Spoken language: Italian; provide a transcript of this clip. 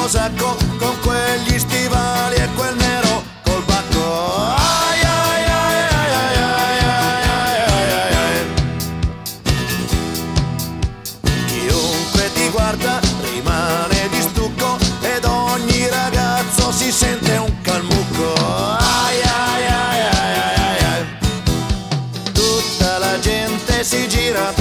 lo sacco con quegli stivali e quel nero col bacco. Ai ai ai ai ai ai ai ai ai. Chiunque ti guarda rimane di stucco ed ogni ragazzo si sente un calmucco. Ai ai ai ai ai ai. Tutta la gente si gira